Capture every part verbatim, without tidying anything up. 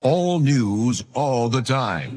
All news, all the time.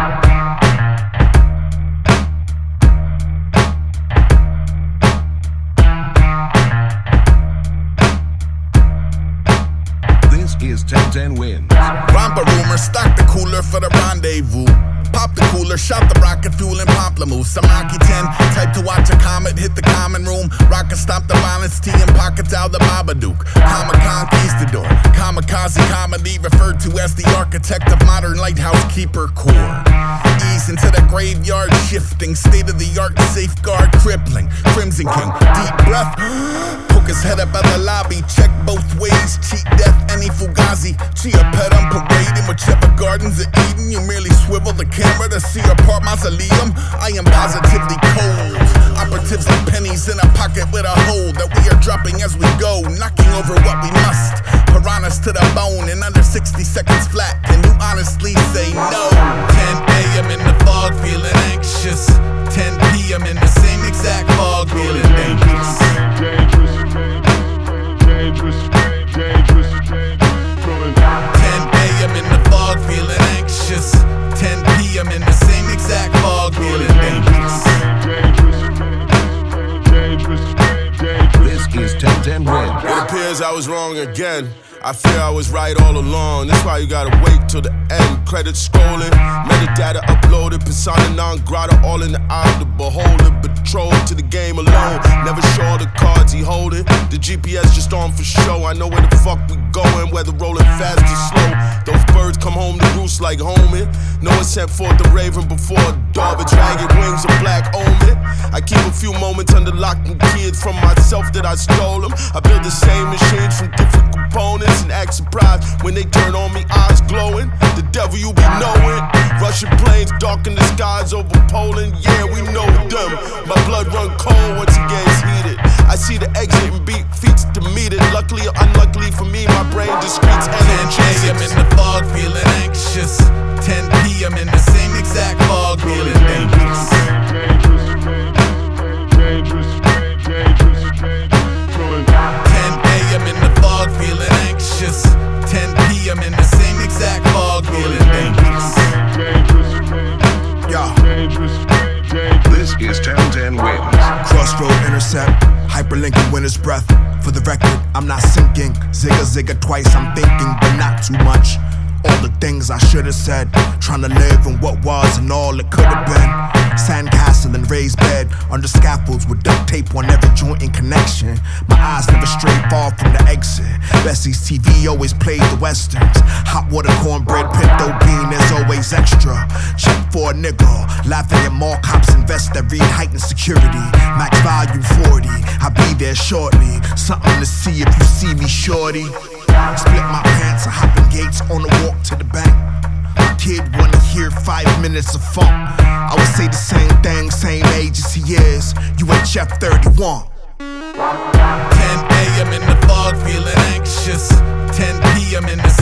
This is ten ten Wins. Romper rumor, stock the cooler for the rendezvous. Pop the cooler, shot the rocket fuel and pamplemousse. I'm Rocky ten, type to watch a comet hit the common room. Rocket stop the violence, tea and pockets out the Babadook. Comic conquistador, kamikaze comedy referred to as the architect of modern lighthouse keeper core. Ease into the graveyard, shifting, state-of-the-art safeguard, crippling. Crimson King, deep breath, poke his head up at the lobby, check both ways, cheat death, any fugazi. Chia pet on parade in whichever gardens of Eden. You merely swivel the camera to see our part mausoleum. I am positively cold. Operatives like pennies in a pocket with a hole that we are dropping as we go, knocking over what we must. Piranhas to the bone in under sixty seconds flat. Can you honestly say no? ten a.m. in the fog, feeling anxious. ten p.m. in the same exact fog, feeling dangerous. Dangerous, dangerous, dangerous, dangerous. ten a.m. in the fog, feeling anxious. ten p.m. in the same exact fog, feeling dangerous. This is ten ten Wins. It appears I was wrong again. I fear I was right all along. That's why you gotta wait till the end. Credit scrolling, metadata uploaded, persona non grata, all in the eye of the beholder. Betrothed to the game alone, never sure the cards he holding. The G P S just on for show. I know where the fuck we going, whether rolling fast or slow. Those birds come home to roost like homing. No one sent forth the raven before a dove. Its ragged wings of black omen. I keep a few moments under lock and kids from myself that I stole them. I build the same machines from different components and act surprised when they turn on me, eyes glowing. The devil you be knowing. Russian planes darken the skies over Poland. Yeah, we know them. My blood run cold once it gets heated. I see the exit and beat feet to meet it. Luckily or unluckily for me, my brain discretes energy. ten a.m. in the fog, feeling anxious. ten p.m. in the same exact fog, feeling dangerous. Dangerous, dangerous, dangerous. ten a.m. in the fog, feeling anxious. ten p.m. in the same exact fog, feeling dangerous. Yeah. This is ten ten Wins. Crossroad intercept, hyperlinking winner's breath. For the record, I'm not sinking. Zigga zigga twice, I'm thinking, but not too much. All the things I should have said, trying to live in what was and all it could have been. Sandcastle and raised bed, under scaffolds with duct tape on every joint in connection. My eyes never stray far from the exit. Bessie's T V always played the westerns. Hot water, cornbread, pinto bean is always extra. Check for a nigga, laughing at mall cops and vests that read heightened security. Max value forty, I'll be there shortly. Something to see if you see me, shorty. Split my pants and hopping gates on the walk to the bank. My kid wanna hear five minutes of funk. I would say the same thing, same age as he is. U H F thirty-one. ten a.m. in the fog, feeling anxious. ten p.m. in the